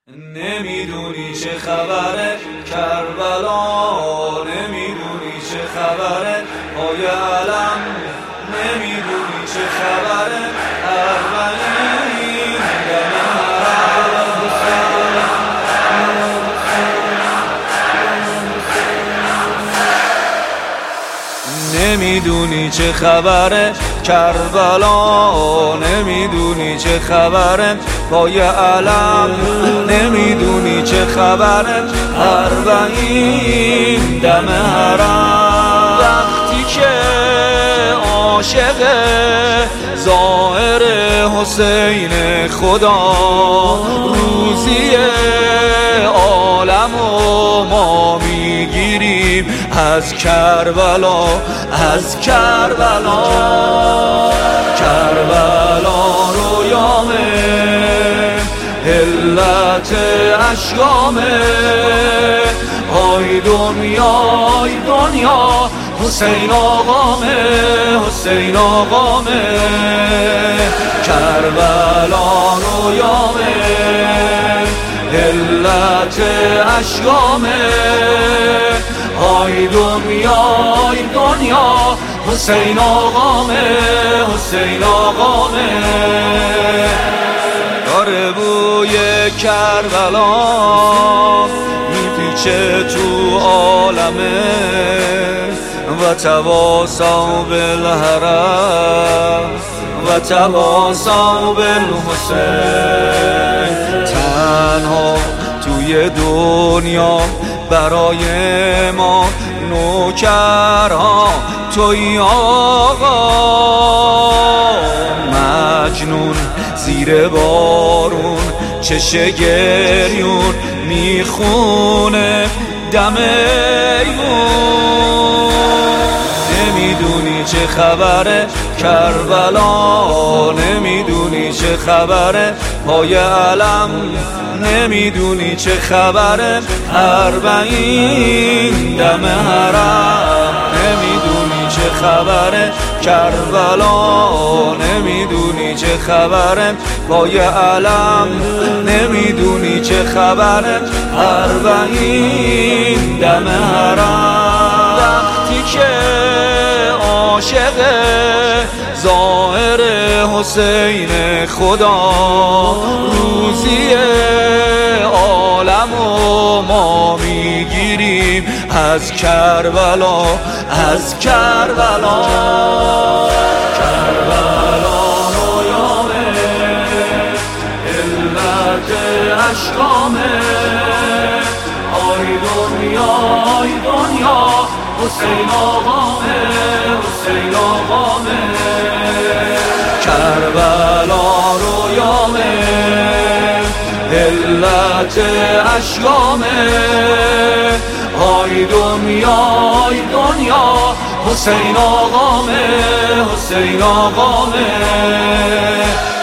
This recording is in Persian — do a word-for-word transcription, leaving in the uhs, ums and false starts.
نمیدونی چه خبره کربلا، نمیدونی چه خبره پای علم، نمیدونی چه خبره اربعین دم نمیدونی چه خبره کربلا، نمیدونی چه خبره پای علم، نمیدونی چه خبره اربعین دم حرم. وقتی که عاشق ظاهر حسین خدا، روزی عالم و ما میگیریم از کربلا، از کربلا. کربلا رویامه، علت اشکامه، آی دنیا آی دنیا حسین آقامه، حسین آقامه. کربلا رویامه، علت اشکامه، آی دنیا آی دنیا حسین آقامه، حسین آقامه. داره بوی کربلا میپیچه تو عالمه، و تواصا بالحرم و تواصا بالحسین. تنها توی دنیا برای ما نوکرها توی آقا، مجنون زیر بارون چشه گریون میخونه دم ایمون. نمیدونی چه خبره کربلا، نمیدونی چه خبره پای علم، نمیدونی چه خبره اربعین دم حرم. نمیدونی چه خبره کربلا، نمیدونی چه خبره پای علم، نمیدونی چه خبره اربعین دم حرم. وقتی که عاشق ظاهر حسین خدا، روزی عالم و ما میگیریم از کربلا، از کربلا. کربلا رویامه، علت اشکامه، آی دنیا آی دنیا حسین آقامه، حسین آقامه. کربلا رویامه، علت اشکامه، آی دنیا آی دنیا حسین آقامه، حسین آقامه.